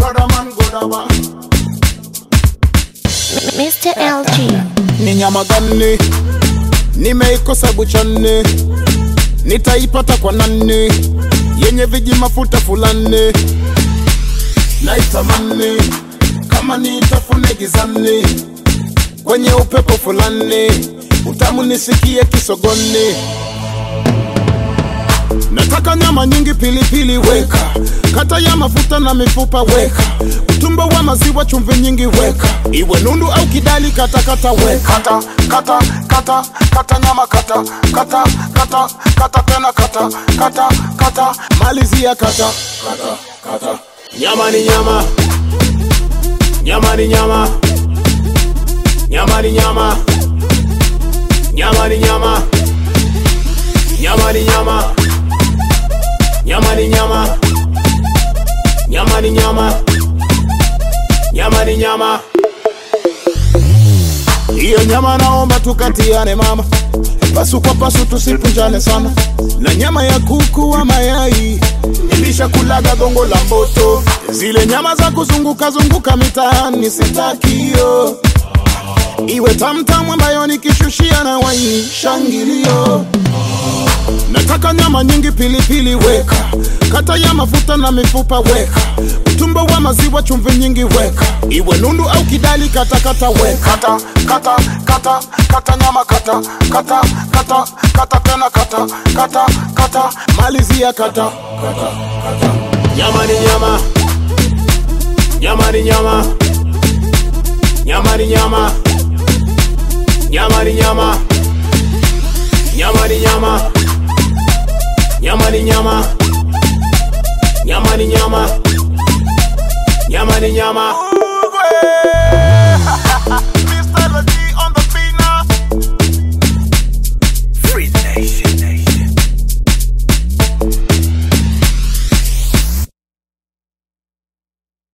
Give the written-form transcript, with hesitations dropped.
Godaba. Mr. LG. Ni nyama gani nimeikosa buchani, nitaipata kwa nani? Yenye viji mafuta fulani naitamani, kama nitafune gizani, kwenye upepo fulani, utamu nisikie kisogoni. Nataka nyama nyingi, pilipili weka, kata ya mafuta na mifupa weka, utumbo wa maziwa, chumvi nyingi weka, iwe nundu au kidali, kata kata weka, kata nyama, kata tena kata, malizia kata. Nyama ni nyama, nyama ni nyama, nyama ni nyama, nyama ni nyama, nyama ni nyama, nyama ni nyama, nyama ni nyama, nyama ni nyama. Iyo nyama naomba tukatiane mama, pasu kwa pasu tusipunjane sana. Na nyama ya kuku wa mayai nilisha kulaga gongo la mboto, zile nyama za kuzunguka zunguka mitaani sitakio, iwe tamtamu ambayo nikishushia na waini shangilio. Nataka nyama nyingi, pilipili weka, kata ya mafuta na mifupa weka, utumbo wa maziwa, chumvi nyingi weka, iwe nundu au kidali, kata weka, kata nyama, kata tena kata, malizia kata. Nyama ni nyama, nyama ni nyama, nyama ni nyama, nyama ni nyama, nyama ni nyama, nyama ni nyama, nyama ni nyama, nyama ni nyama.